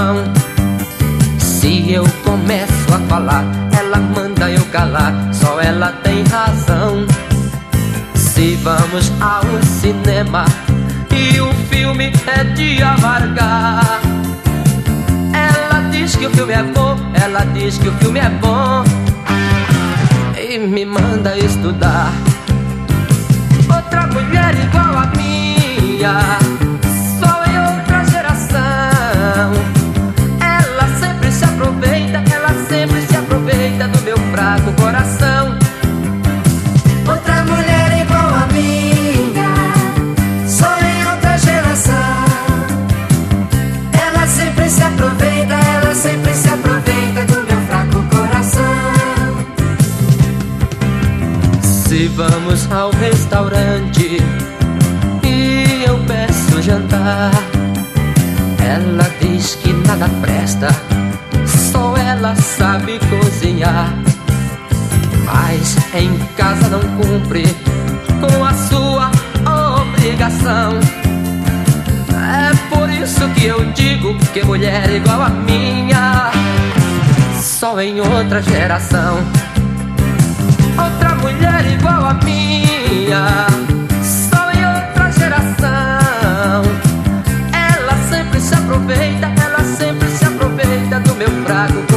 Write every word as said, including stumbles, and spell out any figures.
coração. Se eu começo a falar, ela manda eu calar, só ela tem razão. Se vamos ao cinema e o filme é de amargar, ela diz que o filme é bom, ela diz que o filme é bom e me manda estudar. Outra mulher igual a minha, só em outra geração. Ela sempre se aproveita, ela sempre se aproveita do meu fraco coração. Outra mulher igual a minha, só em outra geração. Ela sempre se aproveita, ela sempre se aproveita do meu fraco coração. Se vamos ao restaurante e eu peço jantar, ela diz que nada presta, só ela sabe cozinhar. Mas em casa não cumpre com a sua obrigação. É por isso que eu digo que mulher igual a minha, só em outra geração. Outra mulher igual a minha, só em outra geração. Ela sempre se aproveita, ela sempre se aproveita do meu fraco